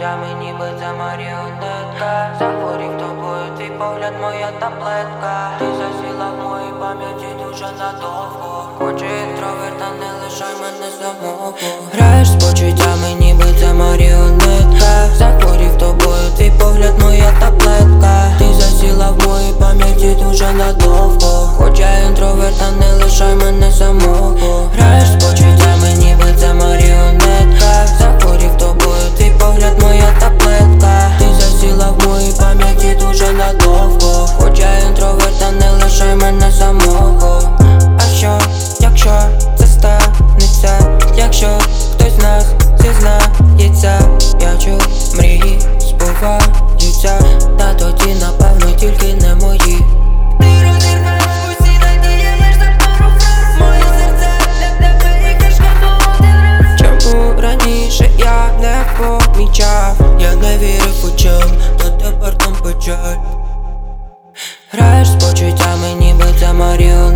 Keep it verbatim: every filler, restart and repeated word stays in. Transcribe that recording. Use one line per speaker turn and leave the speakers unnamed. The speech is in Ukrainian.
почуттями, ніби це маріонетка. Захворів тобою, твій погляд, моя таблетка. Ти засіла в моїй пам'яті дуже надовго. Хочу інтроверта, не лишай мене самого. Граєш з почуттями, ніби це маріонетка. Захворів тобою, твій погляд, моя таблетка. Ти засіла в моїй пам'яті дуже надовго. Хоча інтроверта, не лишай мене самого. Граєш з почуттями, ніби це маріонетка. Захворів тобою, твій погляд, моя таблетка. Ти засіла в моїй пам'яті дуже надовго. Хоча інтроверта, не лишай мене самого. А що, якщо це станеться? Якщо хтось з нас зізнається, я чув, мрії збуваються, та тоді напевно тільки не мої. Ти розірвеш усі надії, лиш за пару фраз. Моє серце для тебе і кишка по один раз. Чому раніше я не помічав? Я не вірив очам, та тепер там печаль. Граєш з почуттями, ніби це маріонетка.